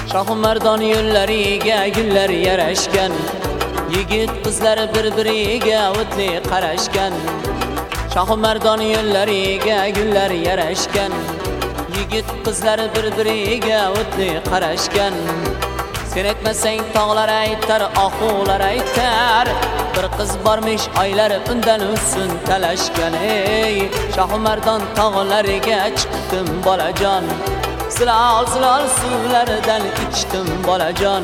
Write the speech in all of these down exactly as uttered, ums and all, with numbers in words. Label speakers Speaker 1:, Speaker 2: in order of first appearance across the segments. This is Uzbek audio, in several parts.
Speaker 1: Shoh mardon yo'llariga gullar yarashgan, yigit qizlar bir-biriga o'tli qarashgan. Shoh mardon yo'llariga gullar yarashgan, yigit qizlar bir-biriga o'tli qarashgan. Sen etmasang tog'lar aytar, oxular aytar, bir qiz bormish oylar undan usun talashgan. Ey Shoh mardon tog'lariga chiqdim bolajon, zilol zilol suvlardan ichdim bolajon.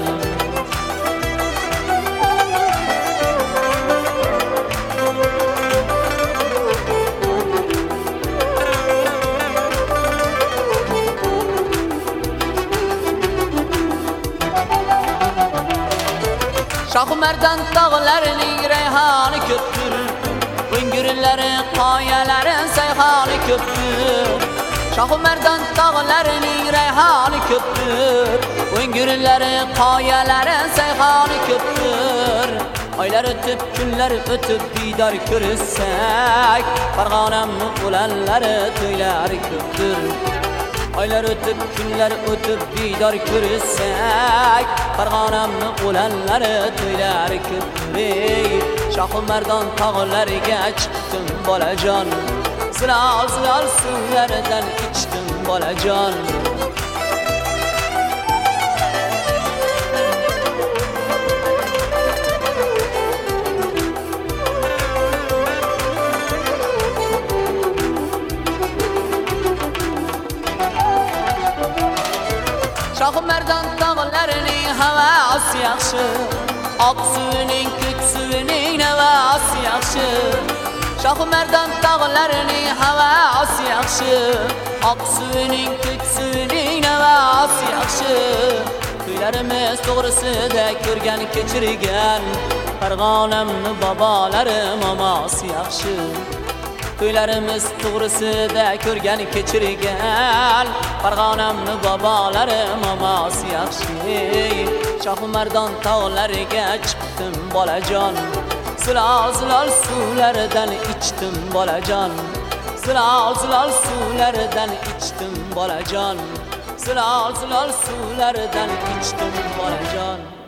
Speaker 1: Shoh mardon tog'larining rayhoni ko'pdir, o'ngirlari qoyalari sayhoni ko'pdir. Shoh mardon tog'larining rayhoni ko'pdir, o'ngirlari qoyalari sayhoni ko'pdir. Oylar o'tib kunlar o'tib diydor ko'rsak, Farg'onamning o'lanlari to'ylari ko'pdir. Oylar o'tib kunlar o'tib diydor ko'rsak, Farg'onamning o'lanlari to'ylari ko'pdir. Shoh mardon tog'lariga chiqdim bolajon, zilol zilol suvlardan ichdim bolajon. Shoh mardon tog'larining havasi yaxshi, oq suvining ko'k suvining havasi yaxshi. Shoh mardon tog'larining havasi yaxshi, oq suvining ko'k suvining havasi yaxshi. To'ylarimiz to'g'risida ko'rgan kechirgan, Farg'onamning bobolari momosi yaxshi. To'ylarimiz to'g'risida ko'rgan kechirgan, Farg'onamning bobolari momosi yaxshi. Shoh mardon tog'lariga chiqdim bolajon, zilol zilol suvlardan ichdim bolajon. Zilol zilol suvlardan ichdim bolajon, zilol zilol suvlardan ichdim bolajon.